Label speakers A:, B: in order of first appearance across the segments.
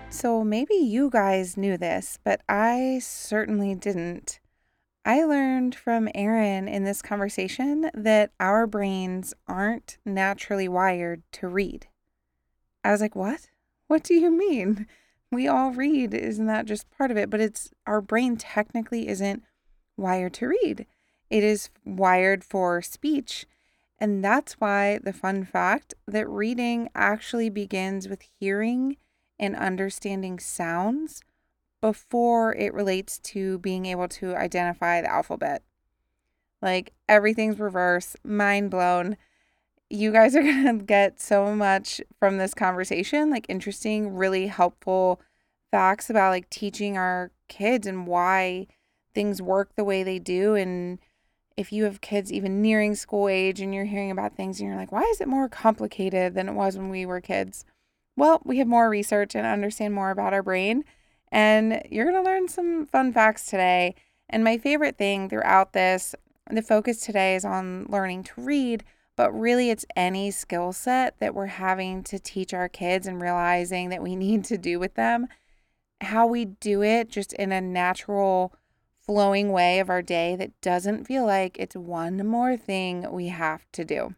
A: So maybe you guys knew this, but I certainly didn't. I learned from Erin in this conversation that our brains aren't naturally wired to read. I was like, what? What do you mean? We all read. Isn't that just part of it? But it's our brain technically isn't wired to read. It is wired for speech. And that's why the fun fact that reading actually begins with hearing and understanding sounds before it relates to being able to identify the alphabet. Like everything's reverse, mind blown. You guys are going to get so much from this conversation, like interesting, really helpful facts about like teaching our kids and why things work the way they do. And if you have kids even nearing school age and you're hearing about things and you're like, why is it more complicated than it was when we were kids? Well, we have more research and understand more about our brain. And you're going to learn some fun facts today. And my favorite thing throughout this, the focus today is on learning to read, but really it's any skill set that we're having to teach our kids and realizing that we need to do with them. How we do it just in a natural, flowing way of our day that doesn't feel like it's one more thing we have to do.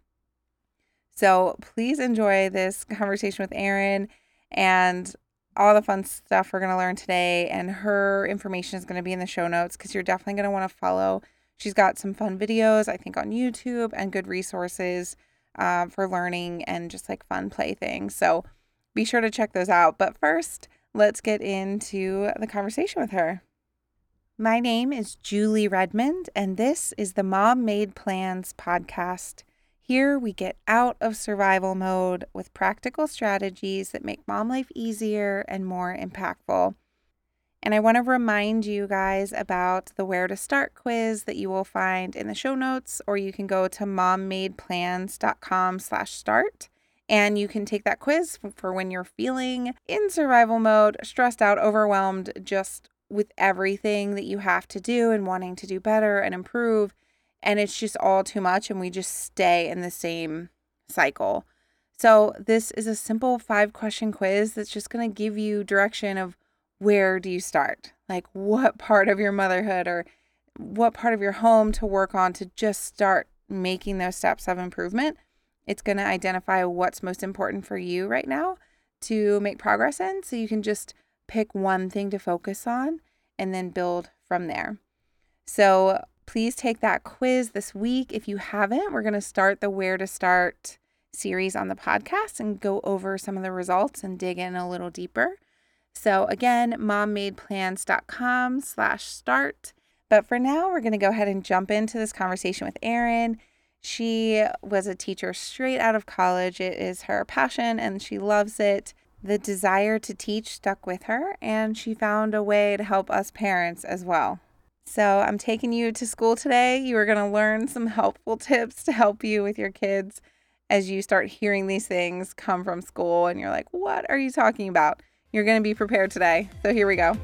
A: So please enjoy this conversation with Erin and all the fun stuff we're going to learn today. And her information is going to be in the show notes because you're definitely going to want to follow. She's got some fun videos, I think, on YouTube and good resources for learning and just like fun play things. So be sure to check those out. But first, let's get into the conversation with her. My name is Julie Redmond, and this is the Mom Made Plans podcast. Here we get out of survival mode with practical strategies that make mom life easier and more impactful. And I want to remind you guys about the Where to Start quiz that you will find in the show notes, or you can go to mommadeplans.com/start. And you can take that quiz for when you're feeling in survival mode, stressed out, overwhelmed, just with everything that you have to do and wanting to do better and improve. And it's just all too much and we just stay in the same cycle. So this is a simple 5-question quiz that's just going to give you direction of where do you start? Like what part of your motherhood or what part of your home to work on to just start making those steps of improvement. It's going to identify what's most important for you right now to make progress in. So you can just pick one thing to focus on and then build from there. So please take that quiz this week. If you haven't, we're going to start the Where to Start series on the podcast and go over some of the results and dig in a little deeper. So again, mommadeplans.com/start. But for now, we're going to go ahead and jump into this conversation with Erin. She was a teacher straight out of college. It is her passion and she loves it. The desire to teach stuck with her, and she found a way to help us parents as well. So I'm taking you to school today. You are going to learn some helpful tips to help you with your kids as you start hearing these things come from school and you're like, what are you talking about? You're going to be prepared today. So here we go.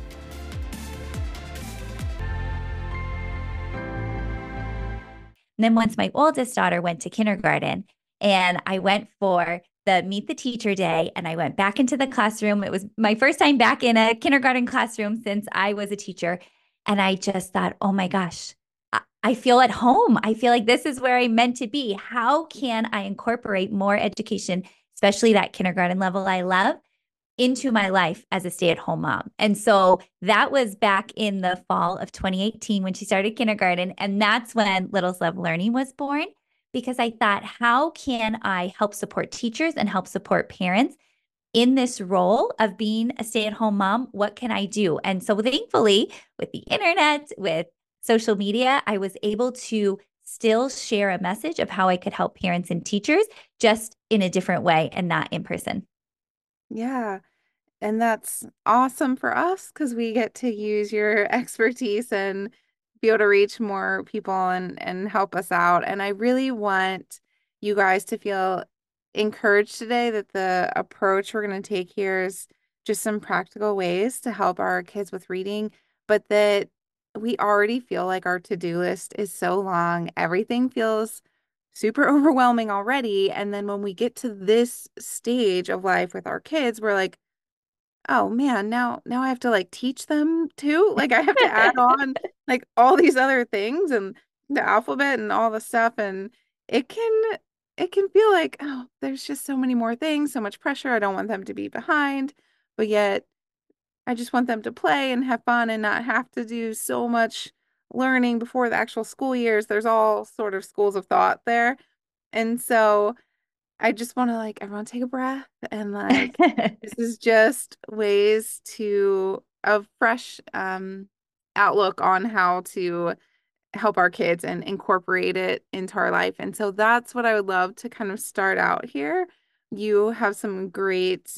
B: And then once my oldest daughter went to kindergarten and I went for the meet the teacher day and I went back into the classroom. It was my first time back in a kindergarten classroom since I was a teacher. And I just thought, oh my gosh, I feel at home. I feel like this is where I'm meant to be. How can I incorporate more education, especially that kindergarten level I love, into my life as a stay-at-home mom? And so that was back in the fall of 2018 when she started kindergarten. And that's when Littles Love Learning was born, because I thought, how can I help support teachers and help support parents in this role of being a stay-at-home mom? What can I do? And so thankfully, with the internet, with social media, I was able to still share a message of how I could help parents and teachers just in a different way and not in person.
A: Yeah. And that's awesome for us because we get to use your expertise and be able to reach more people and help us out. And I really want you guys to feel encouraged today that the approach we're going to take here is just some practical ways to help our kids with reading, but that we already feel like our to-do list is so long. Everything feels super overwhelming already. And then when we get to this stage of life with our kids, we're like, oh man, now I have to like teach them too. Like I have to add on like all these other things and the alphabet and all the stuff, and it can it can feel like, oh, there's just so many more things, so much pressure. I don't want them to be behind, but yet I just want them to play and have fun and not have to do so much learning before the actual school years. There's all sort of schools of thought there. And so I just want to like everyone take a breath and like this is just ways to a fresh outlook on how to help our kids and incorporate it into our life. And so that's what I would love to kind of start out here. You have some great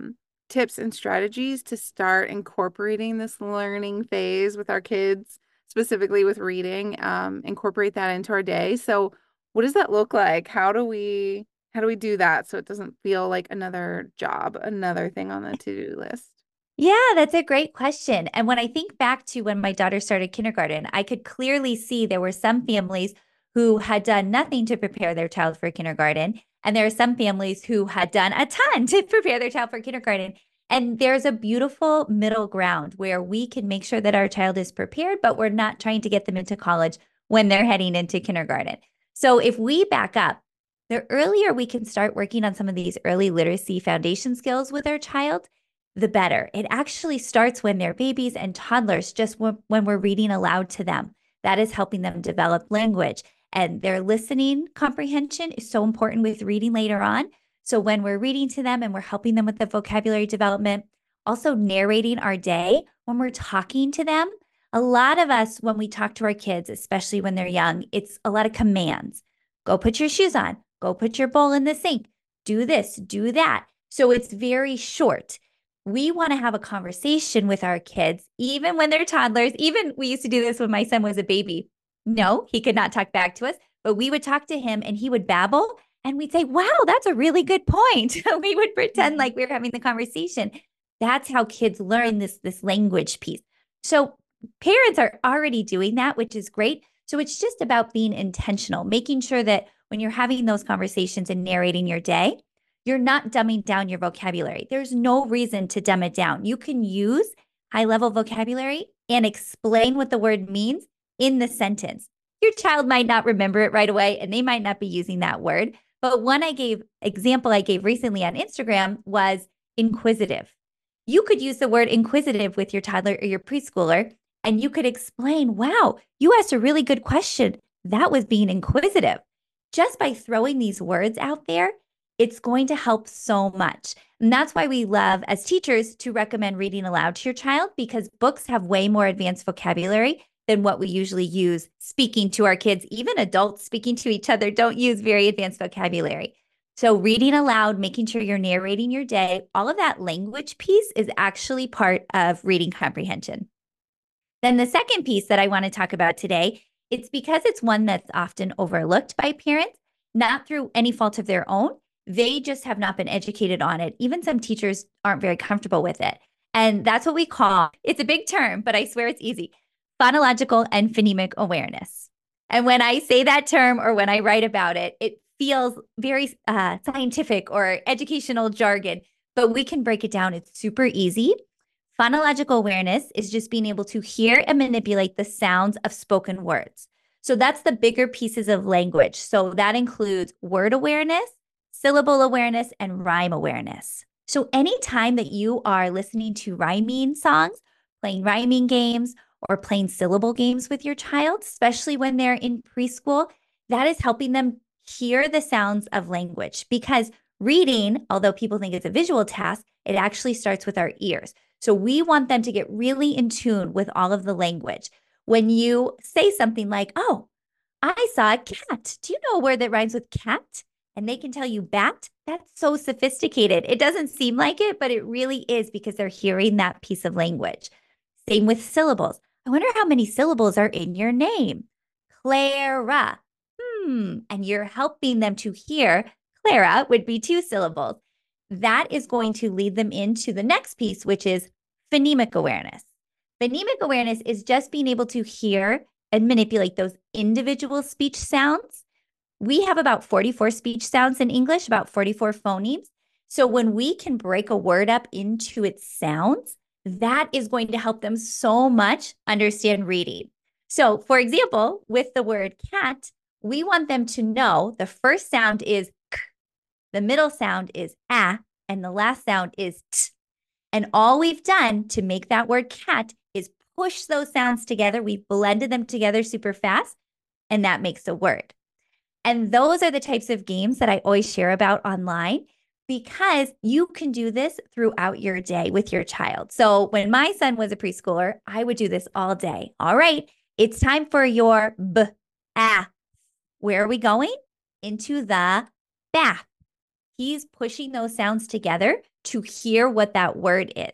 A: tips and strategies to start incorporating this learning phase with our kids, specifically with reading, incorporate that into our day. So what does that look like? How do we do that so it doesn't feel like another job, another thing on the to-do list?
B: Yeah, that's a great question. And when I think back to when my daughter started kindergarten, I could clearly see there were some families who had done nothing to prepare their child for kindergarten. And there are some families who had done a ton to prepare their child for kindergarten. And there's a beautiful middle ground where we can make sure that our child is prepared, but we're not trying to get them into college when they're heading into kindergarten. So if we back up, the earlier we can start working on some of these early literacy foundation skills with our child, the better. It actually starts when they're babies and toddlers, just when we're reading aloud to them. That is helping them develop language. And their listening comprehension is so important with reading later on. So when we're reading to them and we're helping them with the vocabulary development, also narrating our day when we're talking to them. A lot of us, when we talk to our kids, especially when they're young, it's a lot of commands. Go put your shoes on. Go put your bowl in the sink. Do this, do that. So it's very short. We want to have a conversation with our kids, even when they're toddlers. Even we used to do this when my son was a baby. No, he could not talk back to us, but we would talk to him and he would babble and we'd say, wow, that's a really good point. We would pretend like we were having the conversation. That's how kids learn this language piece. So parents are already doing that, which is great. So it's just about being intentional, making sure that when you're having those conversations and narrating your day, you're not dumbing down your vocabulary. There's no reason to dumb it down. You can use high level vocabulary and explain what the word means in the sentence. Your child might not remember it right away and they might not be using that word. But one example I gave recently on Instagram was inquisitive. You could use the word inquisitive with your toddler or your preschooler, and you could explain, wow, you asked a really good question. That was being inquisitive. Just by throwing these words out there, it's going to help so much. And that's why we love, as teachers, to recommend reading aloud to your child, because books have way more advanced vocabulary than what we usually use speaking to our kids. Even adults speaking to each other don't use very advanced vocabulary. So reading aloud, making sure you're narrating your day, all of that language piece is actually part of reading comprehension. Then the second piece that I want to talk about today, it's because it's one that's often overlooked by parents, not through any fault of their own. They just have not been educated on it. Even some teachers aren't very comfortable with it. And that's what we call, it's a big term, but I swear it's easy, phonological and phonemic awareness. And when I say that term or when I write about it, it feels very scientific or educational jargon, but we can break it down. It's super easy. Phonological awareness is just being able to hear and manipulate the sounds of spoken words. So that's the bigger pieces of language. So that includes word awareness, syllable awareness, and rhyme awareness. So anytime that you are listening to rhyming songs, playing rhyming games, or playing syllable games with your child, especially when they're in preschool, that is helping them hear the sounds of language. Because reading, although people think it's a visual task, it actually starts with our ears. So we want them to get really in tune with all of the language. When you say something like, oh, I saw a cat. Do you know a word that rhymes with cat? And they can tell you bat. That's so sophisticated. It doesn't seem like it, but it really is, because they're hearing that piece of language. Same with syllables. I wonder how many syllables are in your name. Clara. And you're helping them to hear. Clara would be 2 syllables. That is going to lead them into the next piece, which is phonemic awareness. Phonemic awareness is just being able to hear and manipulate those individual speech sounds. We have about 44 speech sounds in English, about 44 phonemes. So when we can break a word up into its sounds, that is going to help them so much understand reading. So, for example, with the word cat, we want them to know the first sound is k, the middle sound is ah, and the last sound is t. And all we've done to make that word cat is push those sounds together. We've blended them together super fast, and that makes a word. And those are the types of games that I always share about online because you can do this throughout your day with your child. So when my son was a preschooler, I would do this all day. All right, it's time for your b, ah. Where are we going? Into the bath. He's pushing those sounds together to hear what that word is.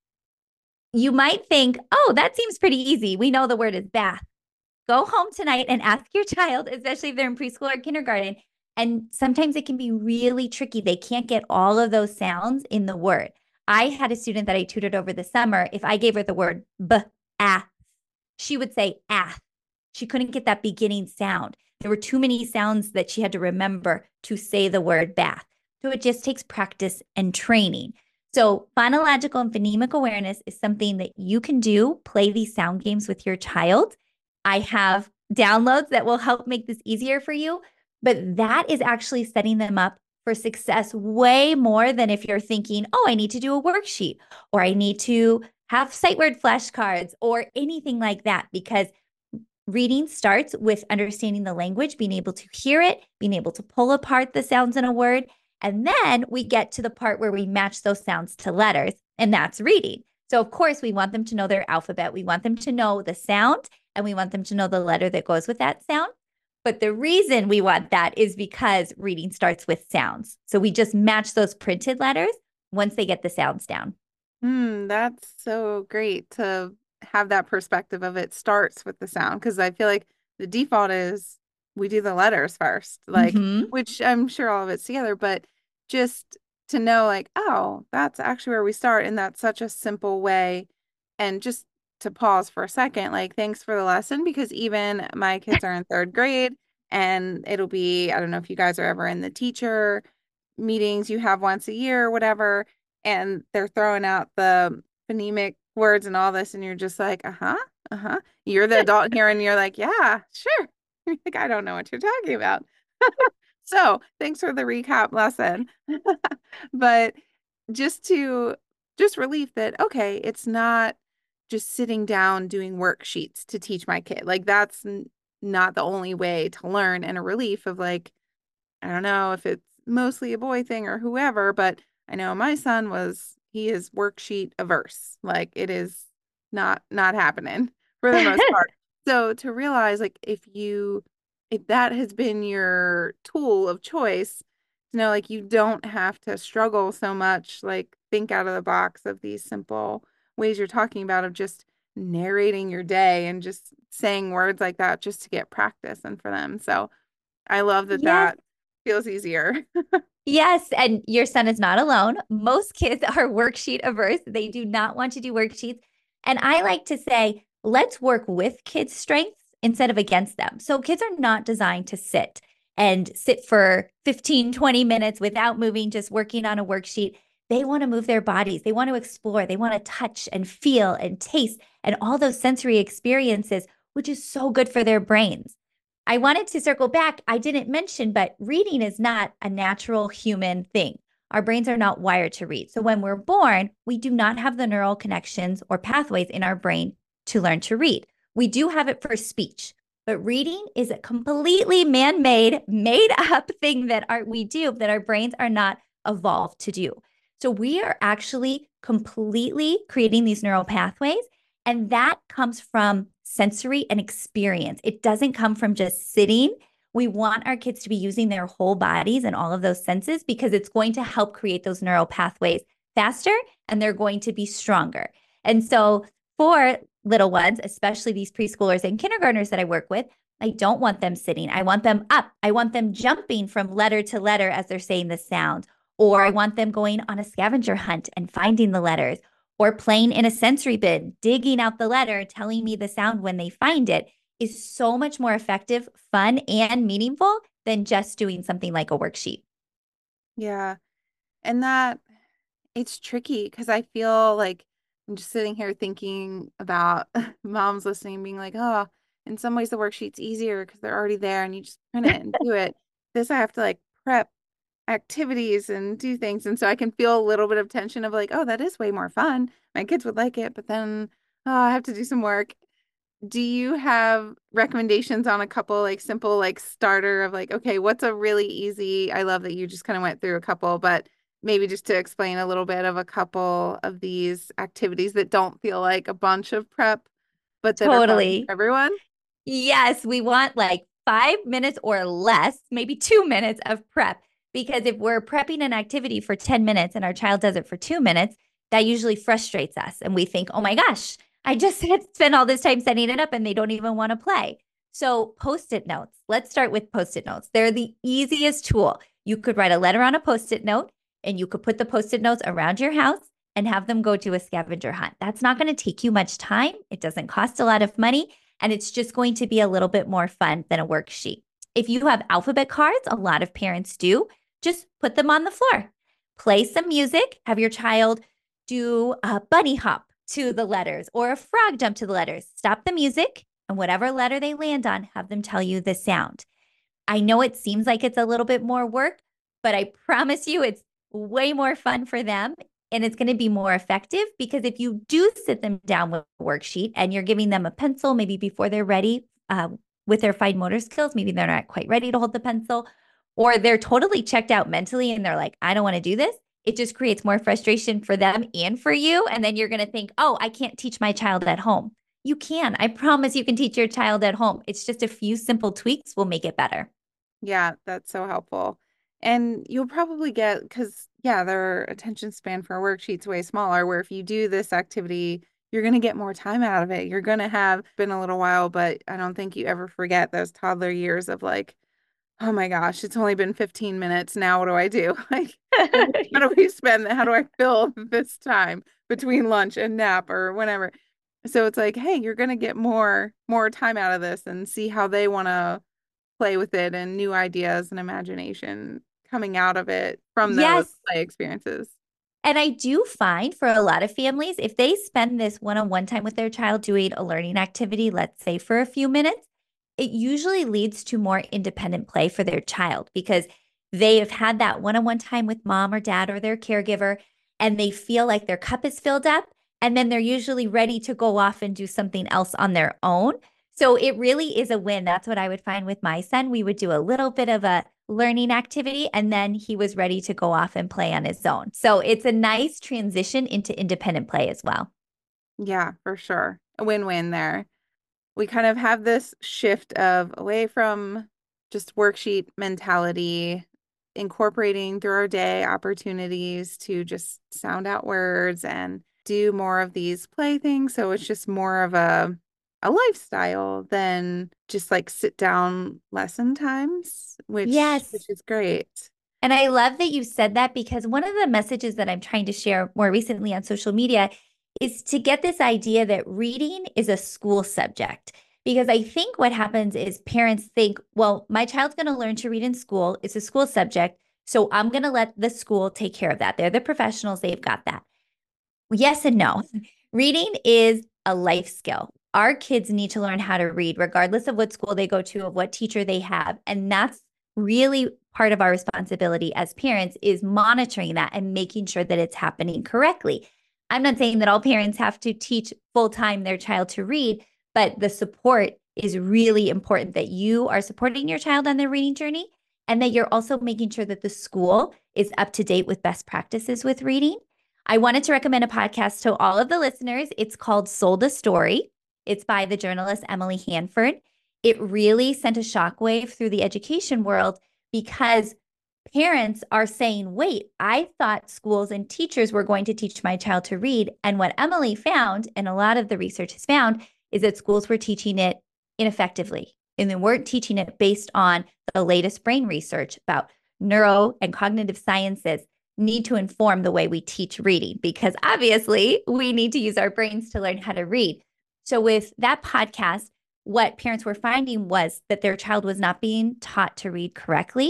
B: You might think, oh, that seems pretty easy. We know the word is bath. Go home tonight and ask your child, especially if they're in preschool or kindergarten. And sometimes it can be really tricky. They can't get all of those sounds in the word. I had a student that I tutored over the summer. If I gave her the word b, ah, she would say ah. She couldn't get that beginning sound. There were too many sounds that she had to remember to say the word bath. So it just takes practice and training. So phonological and phonemic awareness is something that you can do, play these sound games with your child. I have downloads that will help make this easier for you, but that is actually setting them up for success way more than if you're thinking, oh, I need to do a worksheet or I need to have sight word flashcards or anything like that, because reading starts with understanding the language, being able to hear it, being able to pull apart the sounds in a word. And then we get to the part where we match those sounds to letters, and that's reading. So, of course, we want them to know their alphabet. We want them to know the sound, and we want them to know the letter that goes with that sound. But the reason we want that is because reading starts with sounds. So we just match those printed letters once they get the sounds down.
A: That's so great to have that perspective of it starts with the sound because I feel like the default is we do the letters first, like
B: Mm-hmm.
A: which I'm sure all of it's together, but just to know like, oh, that's actually where we start, and that's such a simple way. And just to pause for a second, like thanks for the lesson because even my kids are in third grade and it'll be, I don't know if you guys are ever in the teacher meetings you have once a year or whatever, and they're throwing out the phonemic words and all this, and you're just like, uh-huh, uh-huh. You're the adult here, and you're like, yeah, sure. You're like, I don't know what you're talking about. So thanks for the recap lesson. But just relief that, okay, it's not just sitting down doing worksheets to teach my kid. Like that's not the only way to learn, and a relief of like, I don't know if it's mostly a boy thing or whoever, but I know my son he is worksheet averse. Like it is not happening for the most part. So to realize like if that has been your tool of choice, to know like you don't have to struggle so much, like think out of the box of these simple ways you're talking about of just narrating your day and just saying words like that just to get practice and for them. So I love that
B: Yes.
A: that feels easier.
B: Yes, and your son is not alone. Most kids are worksheet averse. They do not want to do worksheets. And I like to say, let's work with kids' strengths instead of against them. So kids are not designed to sit for 15, 20 minutes without moving, just working on a worksheet. They want to move their bodies. They want to explore. They want to touch and feel and taste and all those sensory experiences, which is so good for their brains. I wanted to circle back. I didn't mention, but reading is not a natural human thing. Our brains are not wired to read. So when we're born, we do not have the neural connections or pathways in our brain to learn to read. We do have it for speech, but reading is a completely man-made, made-up thing that we do that our brains are not evolved to do. So we are actually completely creating these neural pathways, and that comes from sensory and experience. It doesn't come from just sitting. We want our kids to be using their whole bodies and all of those senses because it's going to help create those neural pathways faster and they're going to be stronger. And so for little ones, especially these preschoolers and kindergartners that I work with, I don't want them sitting. I want them up. I want them jumping from letter to letter as they're saying the sound. Or I want them going on a scavenger hunt and finding the letters, or playing in a sensory bin, digging out the letter, telling me the sound when they find it is so much more effective, fun, and meaningful than just doing something like a worksheet.
A: Yeah. And that it's tricky because I feel like I'm just sitting here thinking about moms listening, being like, oh, in some ways the worksheet's easier because they're already there and you just print it and do it. This I have to like prep activities and do things. And so I can feel a little bit of tension of like, oh, that is way more fun. My kids would like it, but then oh, I have to do some work. Do you have recommendations on a couple like simple like starter of like, okay, what's a really easy? I love that you just kind of went through a couple, but maybe just to explain a little bit of a couple of these activities that don't feel like a bunch of prep, but that are fun for
B: Totally.
A: everyone.
B: Yes, we want like 5 minutes or less, maybe 2 minutes of prep. Because if we're prepping an activity for 10 minutes and our child does it for 2 minutes, that usually frustrates us. And we think, oh my gosh, I just had spent all this time setting it up and they don't even want to play. So, post-it notes. Let's start with post-it notes. They're the easiest tool. You could write a letter on a post-it note and you could put the post-it notes around your house and have them go to a scavenger hunt. That's not going to take you much time. It doesn't cost a lot of money and it's just going to be a little bit more fun than a worksheet. If you have alphabet cards, a lot of parents do, just put them on the floor. Play some music, have your child do a bunny hop to the letters or a frog jump to the letters. Stop the music, and whatever letter they land on, have them tell you the sound. I know it seems like it's a little bit more work, but I promise you it's way more fun for them and it's going to be more effective because if you do sit them down with a worksheet and you're giving them a pencil, maybe before they're ready with their fine motor skills, maybe they're not quite ready to hold the pencil or they're totally checked out mentally and they're like, I don't want to do this. It just creates more frustration for them and for you. And then you're going to think, oh, I can't teach my child at home. You can. I promise you can teach your child at home. It's just a few simple tweaks will make it better.
A: Yeah, that's so helpful. And you'll probably get, because, yeah, their attention span for a worksheet's way smaller, where if you do this activity, you're going to get more time out of it. You're going to have been a little while, but I don't think you ever forget those toddler years of like, oh my gosh, it's only been 15 minutes. Now what do I do? Like, how do we spend that? How do I fill this time between lunch and nap or whenever? So it's like, hey, you're going to get more time out of this and see how they want to play with it and new ideas and imagination coming out of it from those
B: Yes.
A: play experiences.
B: And I do find for a lot of families, if they spend this one on one time with their child doing a learning activity, let's say for a few minutes, it usually leads to more independent play for their child because they have had that one on one time with mom or dad or their caregiver, and they feel like their cup is filled up. And then they're usually ready to go off and do something else on their own. So it really is a win. That's what I would find with my son. We would do a little bit of a learning activity and then he was ready to go off and play on his own. So it's a nice transition into independent play as well.
A: Yeah, for sure. A win-win there. We kind of have this shift of away from just worksheet mentality, incorporating through our day opportunities to just sound out words and do more of these play things. So it's just more of a lifestyle than just like sit down lesson times, which
B: Yes.
A: is great.
B: And I love that you said that because one of the messages that I'm trying to share more recently on social media is to get this idea that reading is a school subject. Because I think what happens is parents think, well, my child's going to learn to read in school. It's a school subject. So I'm going to let the school take care of that. They're the professionals, they've got that. Yes and no. Reading is a life skill. Our kids need to learn how to read, regardless of what school they go to, of what teacher they have. And that's really part of our responsibility as parents is monitoring that and making sure that it's happening correctly. I'm not saying that all parents have to teach full time their child to read, but the support is really important that you are supporting your child on their reading journey and that you're also making sure that the school is up to date with best practices with reading. I wanted to recommend a podcast to all of the listeners. It's called Sold a Story. It's by the journalist Emily Hanford. It really sent a shockwave through the education world because parents are saying, wait, I thought schools and teachers were going to teach my child to read. And what Emily found, and a lot of the research has found, is that schools were teaching it ineffectively. And they weren't teaching it based on the latest brain research about neuro and cognitive sciences need to inform the way we teach reading because obviously we need to use our brains to learn how to read. So, with that podcast, what parents were finding was that their child was not being taught to read correctly.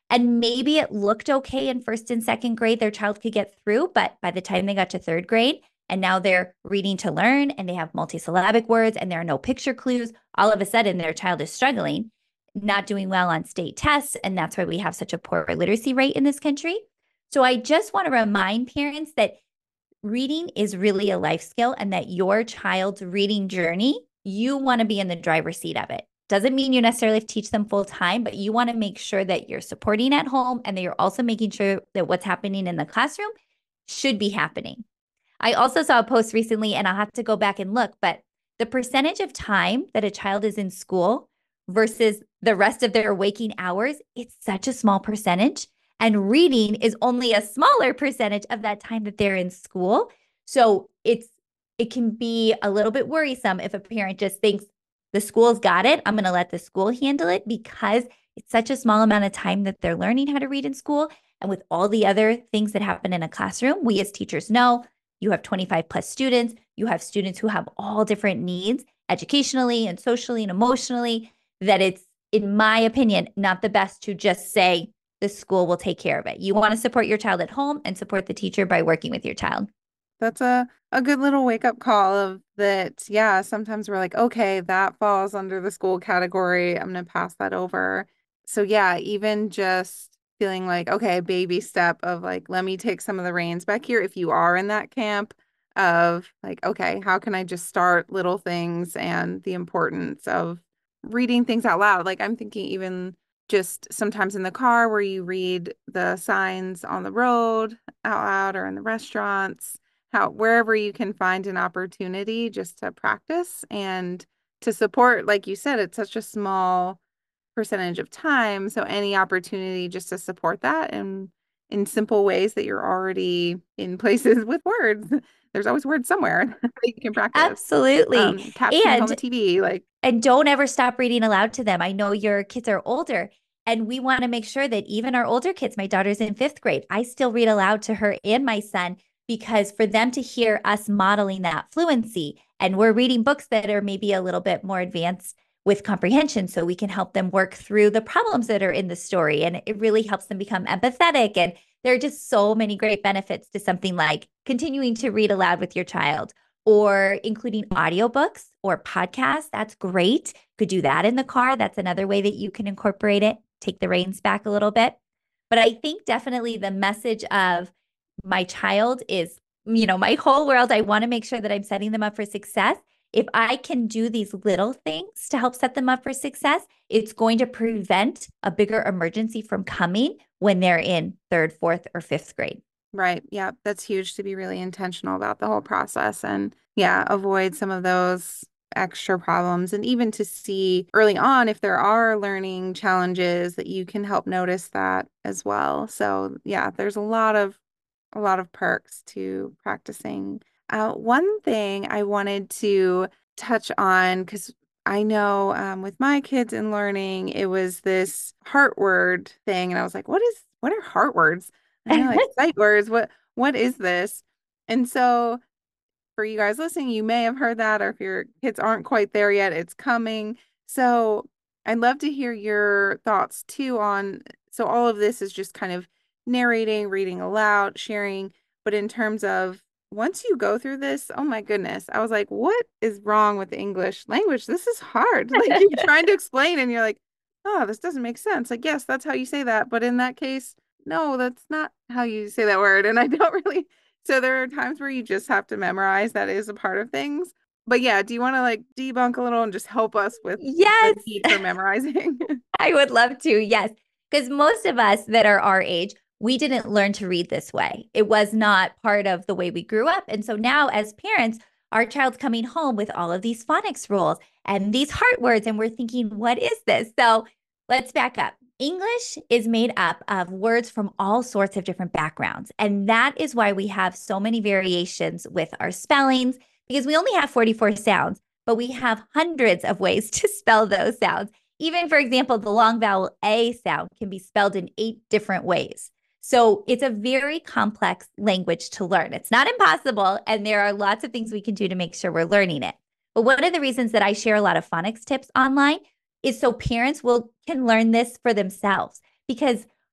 B: And maybe it looked okay in first and second grade, their child could get through, but by the time they got to third grade, and now they're reading to learn and they have multisyllabic words and there are no picture clues, all of a sudden their child is struggling, not doing well on state tests. And that's why we have such a poor literacy rate in this country. So I just want to remind parents that reading is really a life skill and that your child's reading journey, you want to be in the driver's seat of it. Doesn't mean you necessarily have to teach them full time, but you want to make sure that you're supporting at home and that you're also making sure that what's happening in the classroom should be happening. I also saw a post recently, and I'll have to go back and look, but the percentage of time that a child is in school versus the rest of their waking hours, it's such a small percentage. And reading is only a smaller percentage of that time that they're in school. So it can be a little bit worrisome if a parent just thinks the school's got it. I'm going to let the school handle it because it's such a small amount of time that they're learning how to read in school. And with all the other things that happen in a classroom, we as teachers know you have 25 plus students. You have students who have all different needs educationally and socially and emotionally, that it's, in my opinion, not the best to just say the school will take care of it. You want to support your child at home and support the teacher by working with your child.
A: That's a good little wake up call of that. Yeah, sometimes we're like, okay, that falls under the school category. I'm going to pass that over. So yeah, even just feeling like, okay, baby step of like, let me take some of the reins back here. If you are in that camp of like, okay, how can I just start little things and the importance of reading things out loud? Like I'm thinking even just sometimes in the car where you read the signs on the road out loud or in the restaurants, how wherever you can find an opportunity just to practice and to support, like you said, it's such a small percentage of time. So any opportunity just to support that and in simple ways that you're already in places with words. There's always words somewhere that you can practice.
B: Absolutely.
A: Captions on the
B: And
A: TV, like
B: And don't ever stop reading aloud to them. I know your kids are older, and we want to make sure that even our older kids, my daughter's in fifth grade, I still read aloud to her and my son because for them to hear us modeling that fluency, and we're reading books that are maybe a little bit more advanced with comprehension so we can help them work through the problems that are in the story. And it really helps them become empathetic. And there are just so many great benefits to something like continuing to read aloud with your child or including audiobooks or podcasts. That's great. Could do that in the car. That's another way that you can incorporate it, take the reins back a little bit. But I think definitely the message of my child is, my whole world. I want to make sure that I'm setting them up for success. If I can do these little things to help set them up for success, it's going to prevent a bigger emergency from coming when they're in third, fourth, or fifth grade.
A: right. Yeah, that's huge to be really intentional about the whole process and yeah, avoid some of those extra problems and even to see early on if there are learning challenges that you can help notice that as well. So, yeah, there's a lot of perks to practicing. One thing I wanted to touch on because I know with my kids in learning, it was this heart word thing, and I was like, what are heart words? And they're like sight words. What is this? And so for you guys listening, you may have heard that, or if your kids aren't quite there yet, it's coming. So I'd love to hear your thoughts too on, so all of this is just kind of narrating, reading aloud, sharing, but in terms of once you go through this, oh my goodness, I was like, what is wrong with the English language? This is hard. Like you're trying to explain and you're like, oh, this doesn't make sense. Like, yes, that's how you say that. But in that case, no, that's not how you say that word. And I don't really so there are times where you just have to memorize. That is a part of things. But yeah, do you want to like debunk a little and just help us with the
B: Yes.
A: need for memorizing?
B: I would love to. Yes. Because most of us that are our age, we didn't learn to read this way. It was not part of the way we grew up. And so now, as parents, our child's coming home with all of these phonics rules and these heart words, and we're thinking, what is this? So let's back up. English is made up of words from all sorts of different backgrounds. And that is why we have so many variations with our spellings, because we only have 44 sounds, but we have hundreds of ways to spell those sounds. Even, for example, the long vowel A sound can be spelled in 8 different ways. So it's a very complex language to learn. It's not impossible, and there are lots of things we can do to make sure we're learning it. But one of the reasons that I share a lot of phonics tips online is so parents can learn this for themselves. Because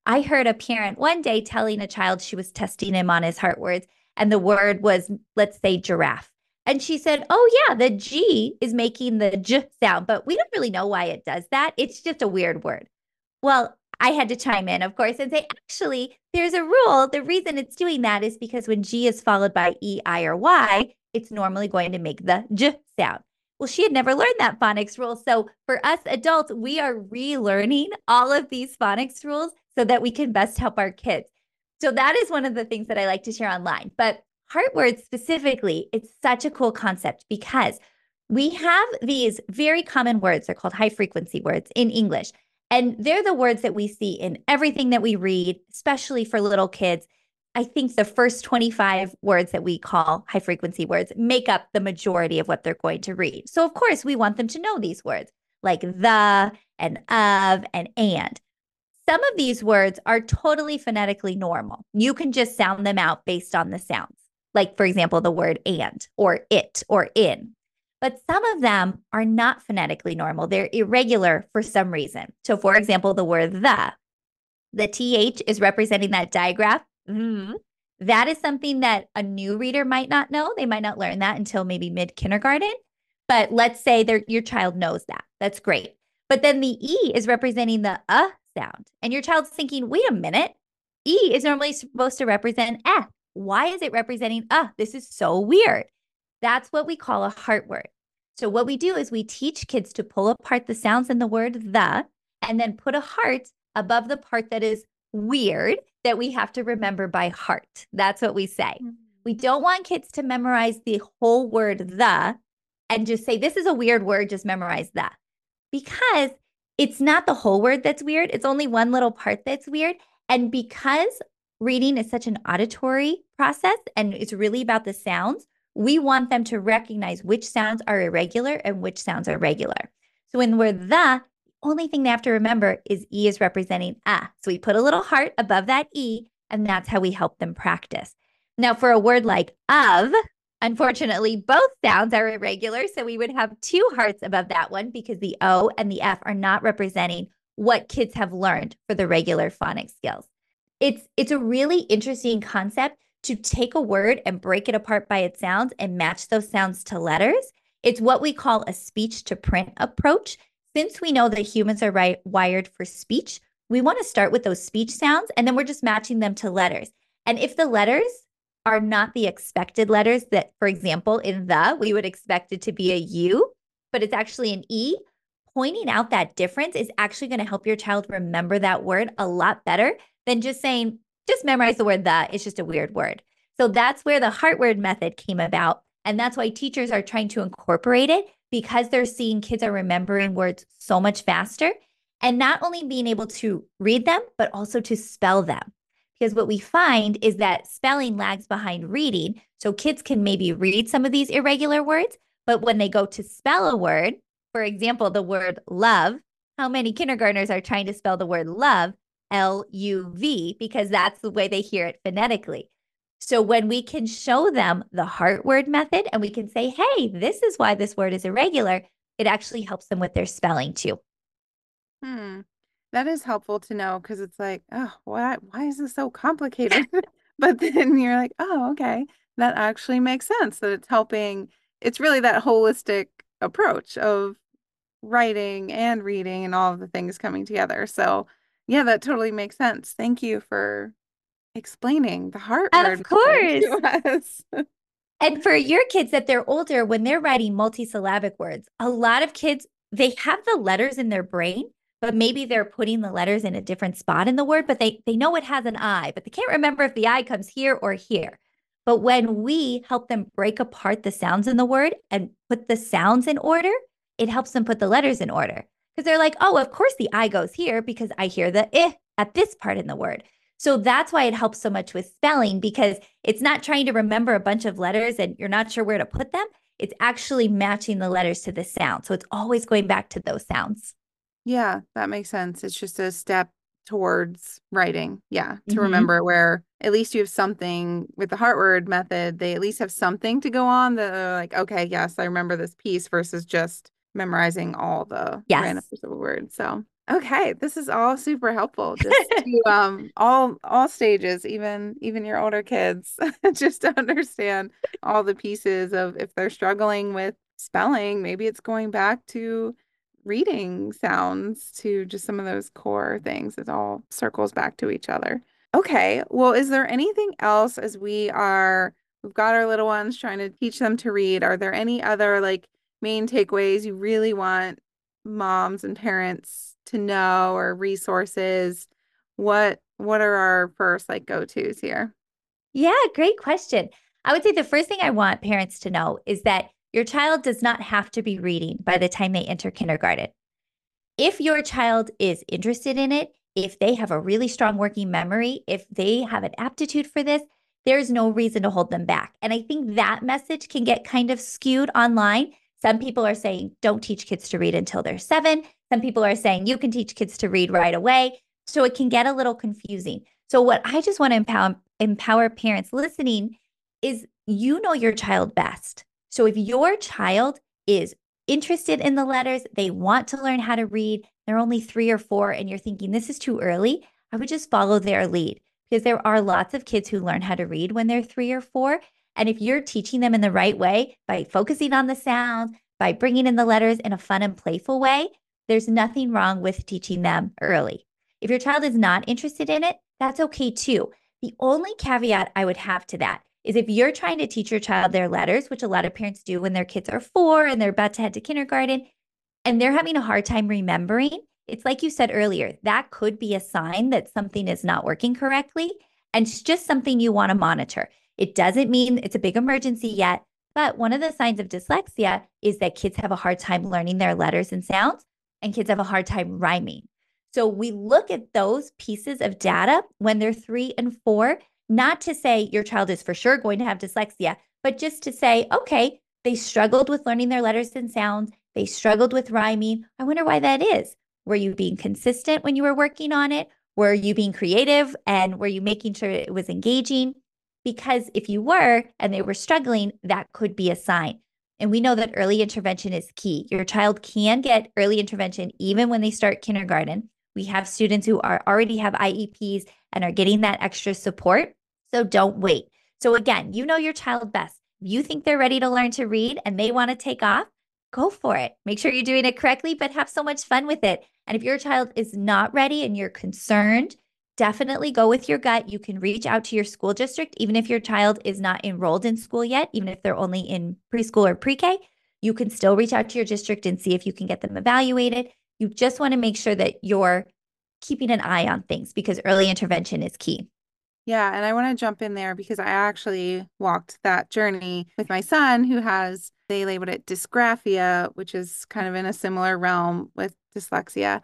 B: I heard a parent one day telling a child she was testing him on his heart words, and the word was, let's say, giraffe. And she said, oh, yeah, the G is making the J sound, but we don't really know why it does that. It's just a weird word. Well, I had to chime in, of course, and say, actually, there's a rule. The reason it's doing that is because when G is followed by E, I, or Y, it's normally going to make the J sound. Well, she had never learned that phonics rule. So for us adults, we are relearning all of these phonics rules so that we can best help our kids. So that is one of the things that I like to share online. But heart words specifically, it's such a cool concept because we have these very common words. They're called high frequency words in English. And they're the words that we see in everything that we read, especially for little kids. I think the first 25 words that we call high frequency words make up the majority of what they're going to read. So, of course, we want them to know these words like the and of and. Some of these words are totally phonetically normal. You can just sound them out based on the sounds. Like, for example, the word and or it or in. But some of them are not phonetically normal. They're irregular for some reason. So, for example, the word the TH is representing that digraph. That is something that a new reader might not know. They might not learn that until maybe mid kindergarten. But let's say your child knows that. That's great. But then the E is representing the sound. And your child's thinking, wait a minute, E is normally supposed to represent Why is it representing This is so weird. That's what we call a heart word. So what we do is we teach kids to pull apart the sounds in the word the, and then put a heart above the part that is weird that we have to remember by heart. That's what we say. We don't want kids to memorize the whole word the and just say, this is a weird word, just memorize the. Because it's not the whole word that's weird. It's only one little part that's weird. And because reading is such an auditory process and it's really about the sounds, we want them to recognize which sounds are irregular and which sounds are regular. So when we're the only thing they have to remember is E is representing So we put a little heart above that E, and that's how we help them practice. Now, for a word like of, unfortunately, both sounds are irregular. So we would have two hearts above that one because the O and the F are not representing what kids have learned for the regular phonics skills. It's a really interesting concept to take a word and break it apart by its sounds and match those sounds to letters. It's what we call a speech to print approach. Since we know that humans are wired for speech, we want to start with those speech sounds, and then we're just matching them to letters. And if the letters are not the expected letters that, for example, in we would expect it to be a U, but it's actually an E, pointing out that difference is actually going to help your child remember that word a lot better than just saying, just memorize the word it's just a weird word. So that's where the heart word method came about. And that's why teachers are trying to incorporate it because they're seeing kids are remembering words so much faster and not only being able to read them, but also to spell them. Because what we find is that spelling lags behind reading. So kids can maybe read some of these irregular words, but when they go to spell a word, for example, the word love, how many kindergartners are trying to spell the word love, L-U-V, because that's the way they hear it phonetically. So when we can show them the heart word method and we can say, hey, this is why this word is irregular, it actually helps them with their spelling too.
A: That is helpful to know because it's like, oh, why is this so complicated? But then you're like, oh, okay, that actually makes sense that it's helping. It's really that holistic approach of writing and reading and all of the things coming together. So yeah, that totally makes sense. Thank you for explaining the heart
B: Of
A: word method
B: course.
A: to us.
B: And for your kids that they're older, when they're writing multisyllabic words, a lot of kids, they have the letters in their brain, but maybe they're putting the letters in a different spot in the word, but they know it has an I, but they can't remember if the I comes here or here. But when we help them break apart the sounds in the word and put the sounds in order, it helps them put the letters in order. Because they're like, oh, of course the I goes here because I hear the at this part in the word. So that's why it helps so much with spelling because it's not trying to remember a bunch of letters and you're not sure where to put them. It's actually matching the letters to the sound. So it's always going back to those sounds.
A: Yeah, that makes sense. It's just a step towards writing. Yeah, to remember where at least you have something with the heart word method, they at least have something to go on that are like, okay, yes, I remember this piece versus just memorizing all the
B: Yes.
A: random words. So Okay, this is all super helpful just to all stages, even your older kids, just to understand all the pieces of if they're struggling with spelling, maybe it's going back to reading sounds to just some of those core things. It all circles back to each other. Okay, well, is there anything else as we've got our little ones trying to teach them to read? Are there any other like main takeaways you really want moms and parents to know or resources? What are our first like go-tos here?
B: Yeah, great question. I would say the first thing I want parents to know is that your child does not have to be reading by the time they enter kindergarten. If your child is interested in it, if they have a really strong working memory, if they have an aptitude for this, there's no reason to hold them back. And I think that message can get kind of skewed online. Some people are saying, don't teach kids to read until they're 7. Some people are saying, you can teach kids to read right away. So it can get a little confusing. So, what I just want to empower parents listening is you know your child best. So, if your child is interested in the letters, they want to learn how to read, they're only 3 or 4, and you're thinking this is too early, I would just follow their lead because there are lots of kids who learn how to read when they're 3 or 4. And if you're teaching them in the right way by focusing on the sounds, by bringing in the letters in a fun and playful way, there's nothing wrong with teaching them early. If your child is not interested in it, that's okay too. The only caveat I would have to that is if you're trying to teach your child their letters, which a lot of parents do when their kids are 4 and they're about to head to kindergarten, and they're having a hard time remembering, it's like you said earlier, that could be a sign that something is not working correctly. And it's just something you want to monitor. It doesn't mean it's a big emergency yet, but one of the signs of dyslexia is that kids have a hard time learning their letters and sounds, and kids have a hard time rhyming. So we look at those pieces of data when they're 3 and 4, not to say your child is for sure going to have dyslexia, but just to say, okay, they struggled with learning their letters and sounds. They struggled with rhyming. I wonder why that is. Were you being consistent when you were working on it? Were you being creative? And were you making sure it was engaging? Because if you were and they were struggling, that could be a sign. And we know that early intervention is key. Your child can get early intervention even when they start kindergarten. We have students who already have IEPs and are getting that extra support. So don't wait. So again, you know your child best. If you think they're ready to learn to read and they want to take off, go for it. Make sure you're doing it correctly, but have so much fun with it. And if your child is not ready and you're concerned, definitely go with your gut. You can reach out to your school district, even if your child is not enrolled in school yet, even if they're only in preschool or pre K. You can still reach out to your district and see if you can get them evaluated. You just want to make sure that you're keeping an eye on things because early intervention is key.
A: Yeah, and I want to jump in there because I actually walked that journey with my son who has, they labeled it dysgraphia, which is kind of in a similar realm with dyslexia.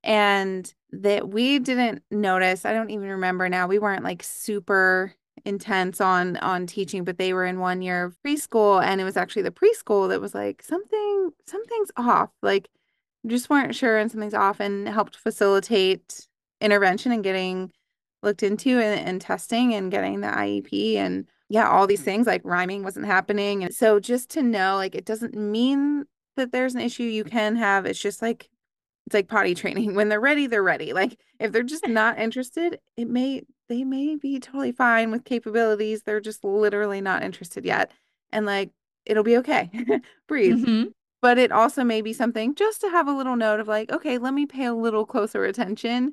A: And that we didn't notice, I don't even remember now. We weren't like super intense on teaching, but they were in 1 year of preschool and it was actually the preschool that was like something's off. Like just weren't sure and something's off and helped facilitate intervention and getting looked into and testing and getting the IEP and yeah, all these things like rhyming wasn't happening. And so just to know, like, it doesn't mean that there's an issue you can have. It's just like, it's like potty training. When they're ready, they're ready. Like, if they're just not interested, they may be totally fine with capabilities. They're just literally not interested yet. And like, it'll be okay. Breathe.
B: Mm-hmm.
A: But it also may be something just to have a little note of like, okay, let me pay a little closer attention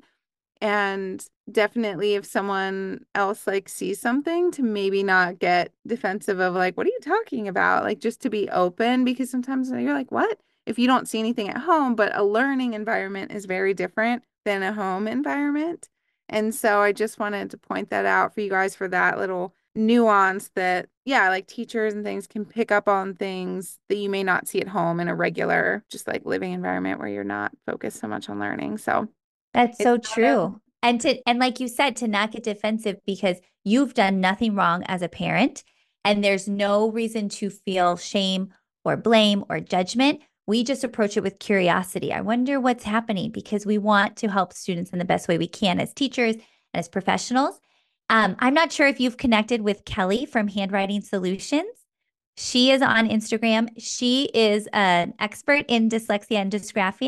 A: and definitely if someone else like sees something to maybe not get defensive of like, what are you talking about? Like just to be open because sometimes you're like, what? If you don't see anything at home, but a learning environment is very different than a home environment. And so I just wanted to point that out for you guys for that little nuance that, yeah, like teachers and things can pick up on things that you may not see at home in a regular, just like living environment where you're not focused so much on learning. So
B: That's
A: it's
B: so
A: not a
B: true. And like you said, to not get defensive because you've done nothing wrong as a parent and there's no reason to feel shame or blame or judgment. We just approach it with curiosity. I wonder what's happening because we want to help students in the best way we can as teachers and as professionals. I'm not sure if you've connected with Kelly from Handwriting Solutions. She is on Instagram. She is an expert in dyslexia and dysgraphia.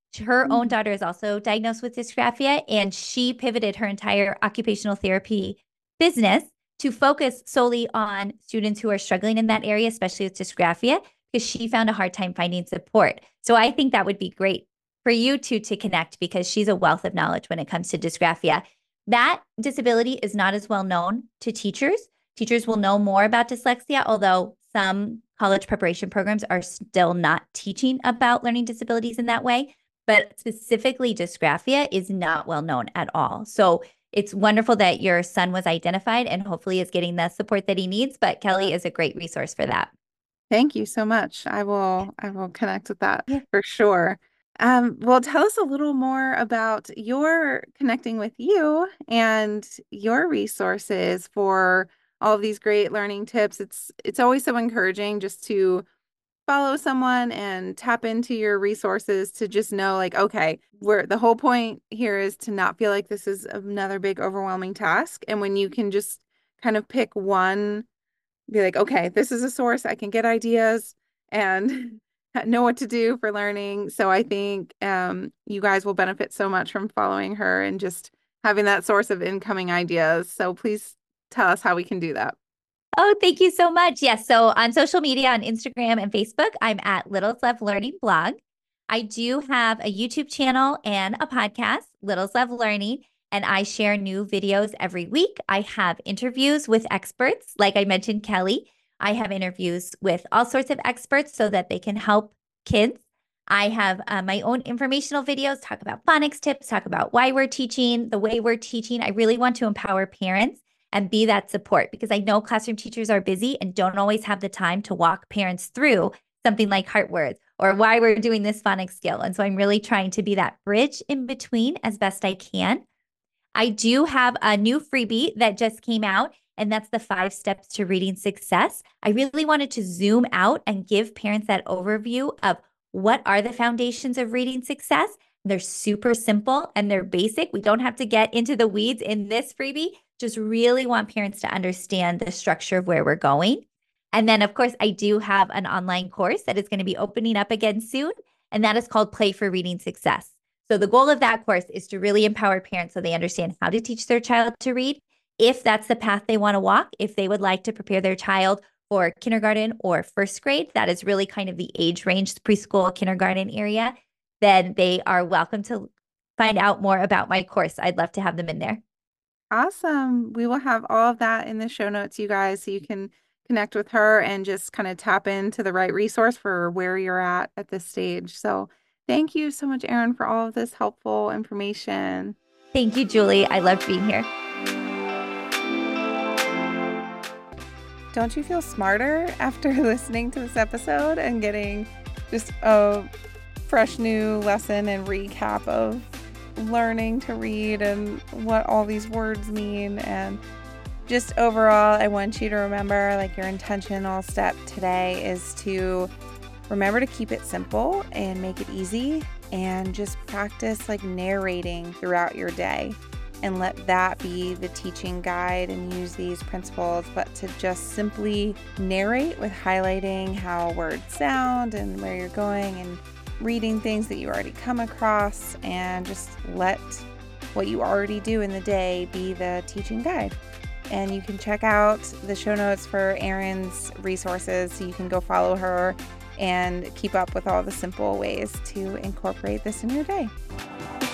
B: Her own daughter is also diagnosed with dysgraphia, and she pivoted her entire occupational therapy business to focus solely on students who are struggling in that area, especially with dysgraphia, because she found a hard time finding support. So I think that would be great for you two to connect, because she's a wealth of knowledge when it comes to dysgraphia. That disability is not as well known to teachers. Teachers will know more about dyslexia, although some college preparation programs are still not teaching about learning disabilities in that way. But specifically, dysgraphia is not well known at all. So it's wonderful that your son was identified and hopefully is getting the support that he needs. But Kelly is a great resource for that.
A: Thank you so much. I will connect with that
B: Yeah.
A: for sure. Well, tell us a little more about your connecting with you and your resources for all of these great learning tips. It's always so encouraging just to follow someone and tap into your resources to just know, like, okay, the whole point here is to not feel like this is another big overwhelming task. And when you can just kind of pick one, be like, okay, this is a source, I can get ideas and know what to do for learning. So I think you guys will benefit so much from following her and just having that source of incoming ideas. So please tell us how we can do that.
B: Oh, thank you so much. Yes. So on social media, on Instagram and Facebook, I'm at Littles Love Learning blog. I do have a YouTube channel and a podcast, Littles Love Learning, and I share new videos every week. I have interviews with experts. Like I mentioned, Kelly, I have interviews with all sorts of experts so that they can help kids. I have my own informational videos, talk about phonics tips, talk about why we're teaching, the way we're teaching. I really want to empower parents and be that support, because I know classroom teachers are busy and don't always have the time to walk parents through something like heart words or why we're doing this phonics skill. And so I'm really trying to be that bridge in between as best I can. I do have a new freebie that just came out, and that's the 5 steps to reading success. I really wanted to zoom out and give parents that overview of what are the foundations of reading success. They're super simple and they're basic. We don't have to get into the weeds in this freebie. Just really want parents to understand the structure of where we're going. And then, of course, I do have an online course that is going to be opening up again soon, and that is called Play for Reading Success. So the goal of that course is to really empower parents so they understand how to teach their child to read, if that's the path they want to walk, if they would like to prepare their child for kindergarten or first grade, that is really kind of the age range, preschool, kindergarten area, then they are welcome to find out more about my course. I'd love to have them in there.
A: Awesome. We will have all of that in the show notes, you guys, so you can connect with her and just kind of tap into the right resource for where you're at this stage. So thank you so much, Erin, for all of this helpful information.
B: Thank you, Julie. I loved being here.
A: Don't you feel smarter after listening to this episode and getting just a fresh new lesson and recap of learning to read and what all these words mean? And just overall, I want you to remember, like, your intentional step today is to remember to keep it simple and make it easy, and just practice like narrating throughout your day, and let that be the teaching guide, and use these principles, but to just simply narrate with highlighting how words sound and where you're going, and reading things that you already come across, and just let what you already do in the day be the teaching guide. And you can check out the show notes for Erin's resources so you can go follow her and keep up with all the simple ways to incorporate this in your day.